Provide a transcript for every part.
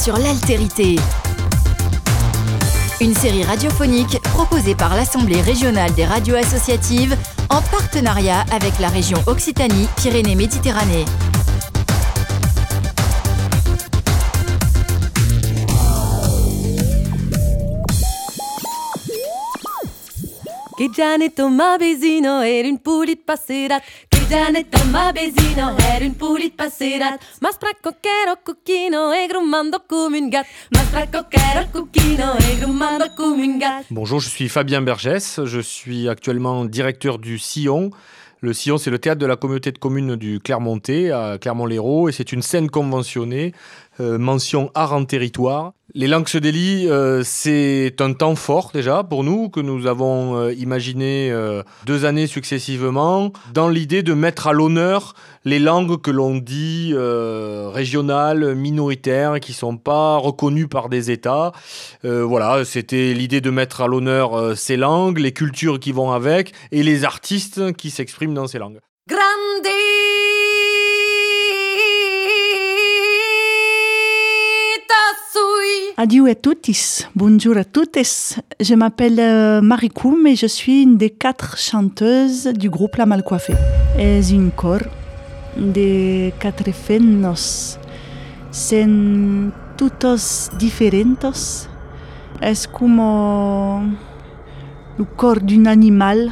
sur l'altérité. Une série radiophonique proposée par l'Assemblée régionale des radios associatives en partenariat avec la région Occitanie-Pyrénées-Méditerranée. Che Gianetto ma vesino era un pulit passerat. Che Gianetto ma vesino era un pulit passerat. Ma spracco che ero cucchino e grummando come un gat. Ma spracco che ero cucchino e grummando come un gat. Bonjour, je suis Fabien Bergès, je suis actuellement directeur du Sillon. Le Sillon, c'est le théâtre de la communauté de communes du Clermontais, à Clermont-Lérault, et c'est une scène conventionnée, mention art en territoire. Les langues se délient, c'est un temps fort déjà pour nous, que nous avons imaginé 2 années successivement, dans l'idée de mettre à l'honneur les langues que l'on dit régionales, minoritaires, qui ne sont pas reconnues par des États. Voilà, c'était l'idée de mettre à l'honneur ces langues, les cultures qui vont avec, et les artistes qui s'expriment dans ces langues. Grandi! Adieu à tous, bonjour à toutes. Je m'appelle Marie Koum et je suis une des 4 chanteuses du groupe La Malcoiffée. Es un cor de 4 femmes. Son todos diferentes. Es como le corps d'un animal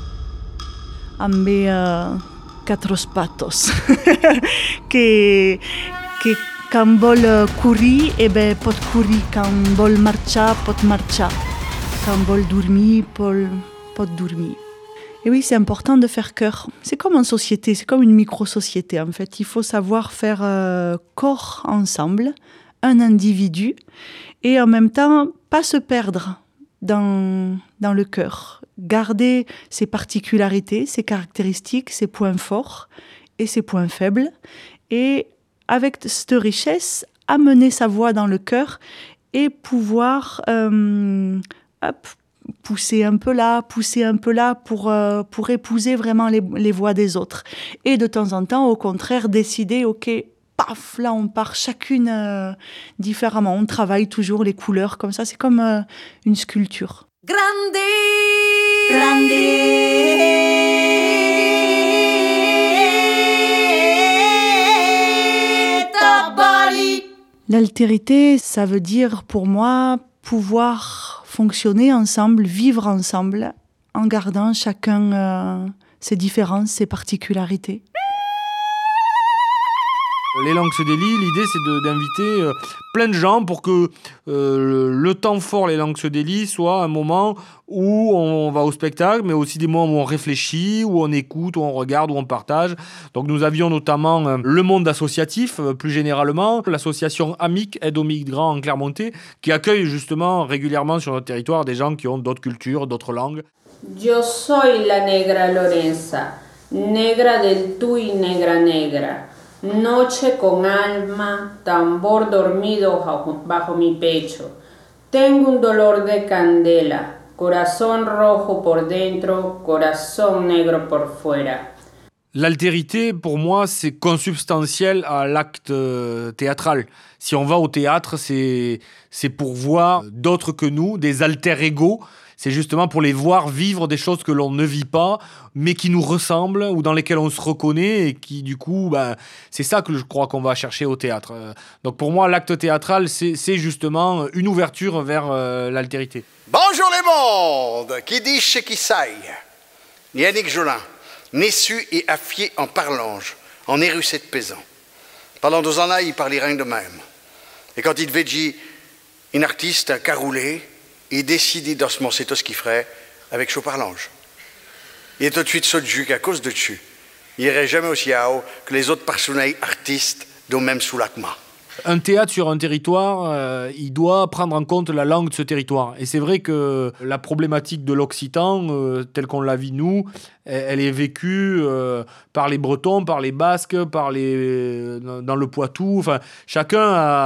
avec 4 pattes que quand vol courir, pot courir. Quand vol marchar, pot marchar. Quand vol dormir, pot dormir. Et oui, c'est important de faire chœur. C'est comme en société, c'est comme une micro-société en fait. Il faut savoir faire corps ensemble, un individu, et en même temps, pas se perdre dans le cœur. Garder ses particularités, ses caractéristiques, ses points forts et ses points faibles. Et avec cette richesse, amener sa voix dans le cœur et pouvoir pousser un peu là pour épouser vraiment les voix des autres. Et de temps en temps, au contraire, décider, ok, paf, là on part chacune différemment. On travaille toujours les couleurs comme ça, c'est comme une sculpture. Grandi! Grandi! L'altérité, ça veut dire pour moi pouvoir fonctionner ensemble, vivre ensemble, en gardant chacun ses différences, ses particularités. Les langues se délient, l'idée c'est d'inviter plein de gens pour que le temps fort Les langues se délient soit un moment où on va au spectacle, mais aussi des moments où on réfléchit, où on écoute, où on regarde, où on partage. Donc nous avions notamment le monde associatif, plus généralement, l'association AMIC, Aide aux migrants en Clermontais, qui accueille justement régulièrement sur notre territoire des gens qui ont d'autres cultures, d'autres langues. Yo soy la negra Lorenza, negra del Tuy, negra negra. Noche con alma, tambor dormido bajo mi pecho. Tengo un dolor de candela, corazón rojo por dentro, corazón negro por fuera. L'altérité, pour moi, c'est consubstantiel à l'acte théâtral. Si on va au théâtre, c'est pour voir d'autres que nous, des alter-ego. C'est justement pour les voir vivre des choses que l'on ne vit pas, mais qui nous ressemblent ou dans lesquelles on se reconnaît et qui, du coup, c'est ça que je crois qu'on va chercher au théâtre. Donc pour moi, l'acte théâtral, c'est justement une ouverture vers l'altérité. Bonjour les mondes, qui dit chez qui saille. Yannick Jolin, nessu et affié en parlange, en érusé de paysan. Pendant 2 ans là, il parlait rien de même. Et quand il devait dire un artiste, un caroulé, il décidait d'osement c'est tout ce qu'il ferait avec chaud parlange. Il est tout de suite sauté qu'à cause de dessus, il irait jamais aussi haut que les autres personnages artistes de même sous l'atma. Un théâtre sur un territoire, il doit prendre en compte la langue de ce territoire. Et c'est vrai que la problématique de l'occitan, telle qu'on la vit nous, elle est vécue par les Bretons, par les Basques, dans le Poitou. Enfin, chacun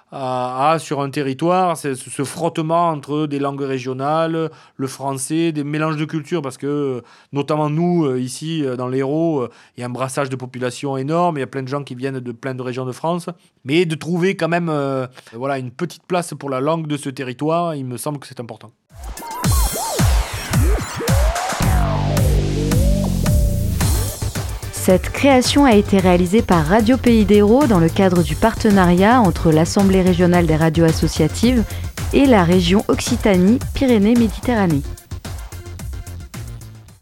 sur un territoire, c'est ce frottement entre des langues régionales, le français, des mélanges de cultures, parce que notamment nous, ici, dans l'Hérault, il y a un brassage de population énorme, il y a plein de gens qui viennent de plein de régions de France, mais de trouver quand même une petite place pour la langue de ce territoire, il me semble que c'est important. Cette création a été réalisée par Radio Pays d'Hérault dans le cadre du partenariat entre l'Assemblée régionale des radios associatives et la région Occitanie-Pyrénées-Méditerranée.